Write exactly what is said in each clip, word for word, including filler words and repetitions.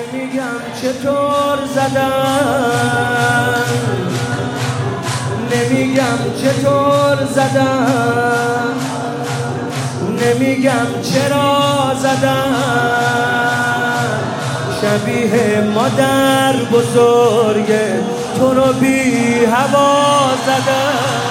نمیگم چطور زدن، نمیگم چطور زدن، نمیگم چرا زدن. شبیه مادر بزرگ تو رو بی هوا زدن.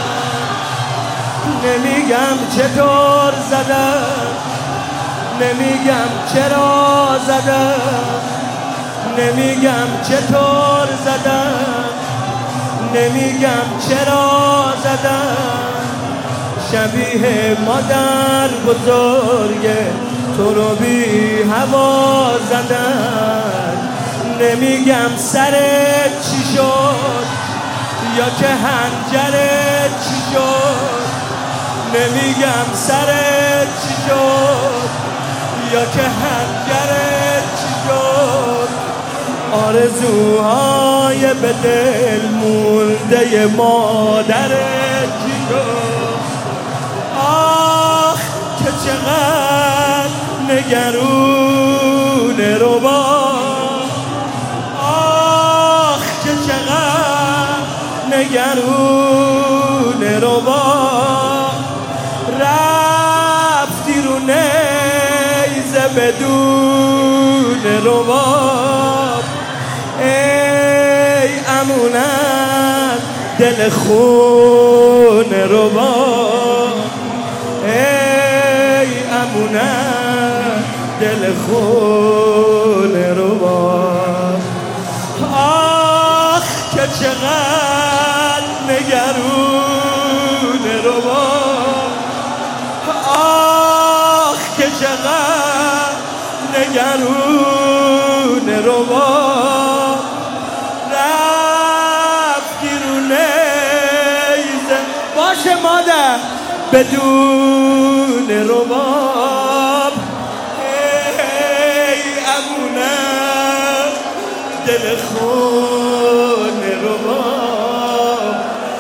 نمیگم چطور زدن، نمیگم چرا زدن، نمیگم چطور زدن، نمیگم چرا زدن. شبیه مادر بزرگ تو رو بی هوا زدن. نمیگم سرت چی شد یا که حنجرت چی شد، نمیگم سرت چی شد یا که حنجرت چی شد. آرزوهای به دل مونده مادرت چی شد. آخ که چقدر نگرون ربا، آخ که چقدر نگرون ربا. رفتی رو نیزه بدون رباب. ای امونت دل خون رباب، ای امونت دل خون رباب. آخ که چقدر نگرون رباب، آخ که چقدر نگرون رباب. رفتی رو نیزه باشه مادر بدون رباب. ای امونت دل خون رباب،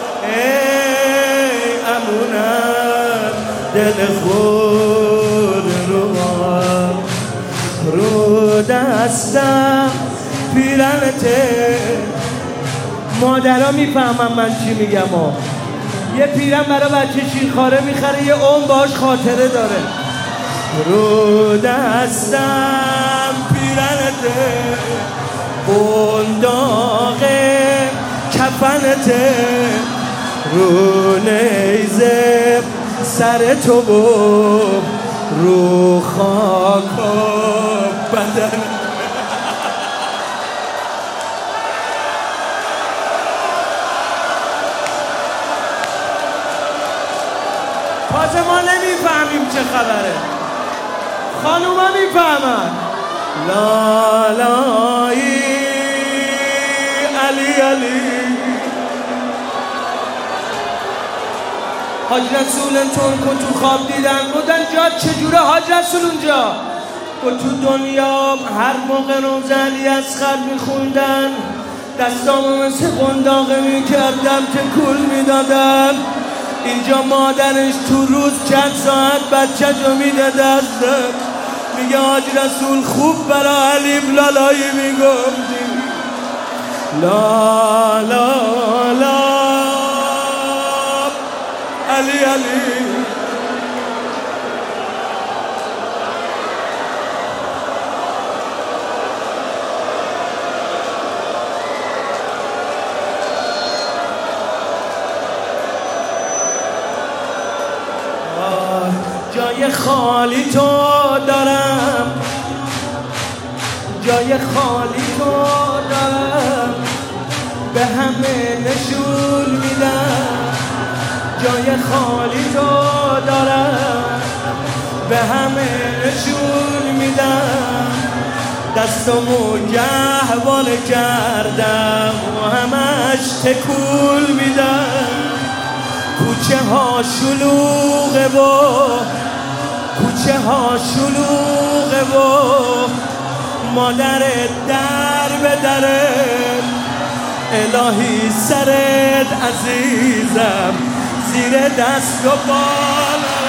ای امونت دل خون رباب. رو دستم پیرنته. مادرها میفهمم من چی میگم ها. یه پیرن برای بچه شیرخواره میخره، یه عمر باش خاطره داره. رو دستم پیرنته، بنداغه کفنته، رو نیزه سر تو و رو خاک و بدن. تازه ما نمیفهمیم چه خبره، خانوما میفهمن. لالایی علی علی. حاج رسول ترکو تو خواب دیدن، بودن جا چجوره حاج رسول اونجا؟ و تو دنیا هر موقع روز علی اصغر میخوندن دستامو مثل قنداقه میکردم که کول میدادم. اینجا مادرش تو روز چند ساعت بچه جو میده دستم. میگه حاج رسول خوب برا علیم لالایی میگفتی. لا لا لا علی علی. جای خالی تو دارم، جای خالی تو دارم، به همه نشون میدم. جای خالی تو دارم، به همه نشون میدم. دستمو گهواره کردم و همش تکول میدم. کوچه ها شلوغه و کوچه ها شلوغه و مادر در به دره. الهی سرت عزیزم زیر دست و بالا.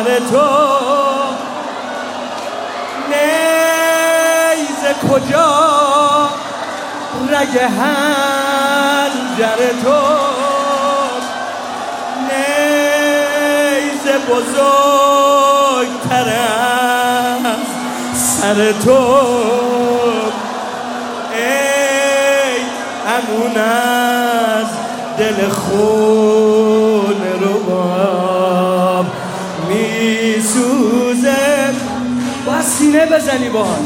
خنجر تو نیزه کجا رگ خنجر تو نیزه بزرگتر از سر تو ای امون از دل خون رباب میسوزه با سینه بزنی باش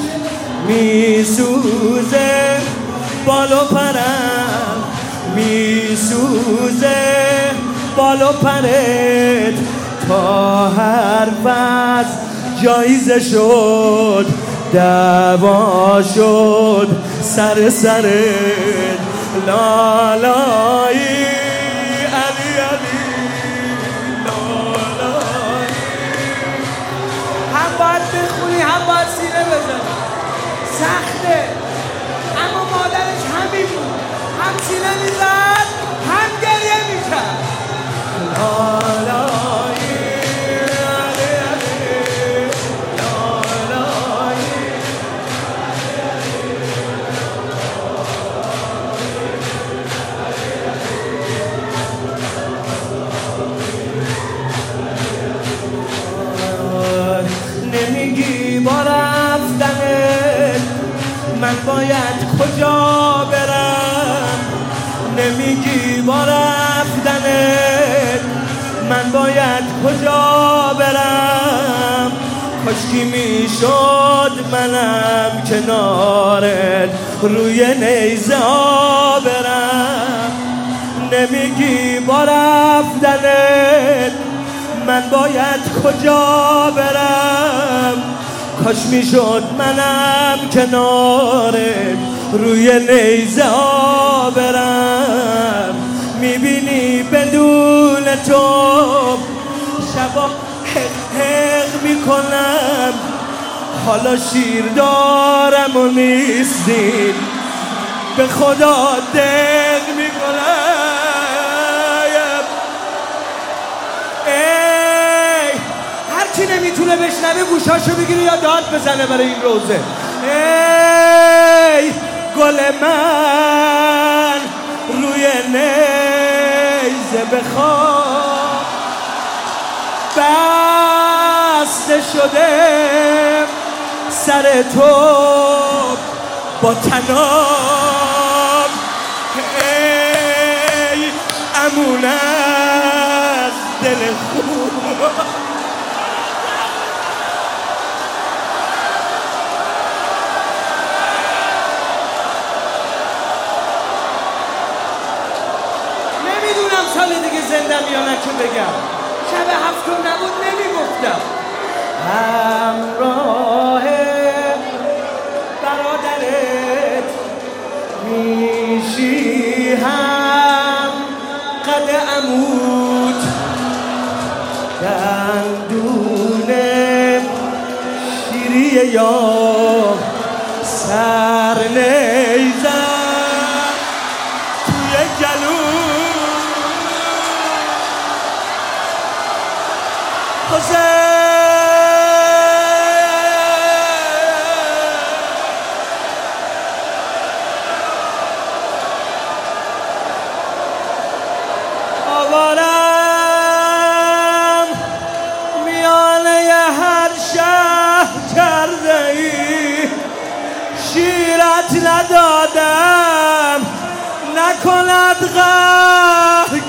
میسوزه بالو پرم میسوزه بالو پرت تا هر وز جایزه شد دعوا شد سر سرت لالایی علی علی لالایی هم باید بخونی هم باید سینه بزنی سخته اما مادرش همین بود هم سینه میزد هم گریه میکرد لالایی علی علی لالایی نمیگی با رفتنت من باید کجا برم نمیگی با رفتنت من باید کجا برم کاشکی میشد منم کنارت روی نیزه ها برم نمیگی با رفتنت من باید کجا برم کاش میشد منم کنارت روی نیزه ها برم میبینی بدون تو شبا حق حق میکنم حالا شیر دارم و نیستین به خدا دق میکنم هرچی نمیتونه بشنوه گوشاشو بگیره یا داد بزنه برای این روزه ای گل من روی نیزه بخواب بسته شده سر تو با تناب ای امون از دل خوب نمیدونم سال دیگه زندم یا نه که بگم شب هفتم نبود نمیگفتم همراه برادرت میشی هم قد عمود دندون شیری یا سر نیزم توی گلو آوارم میانه هر شهر کرده ای شیرت ندادم نکند غر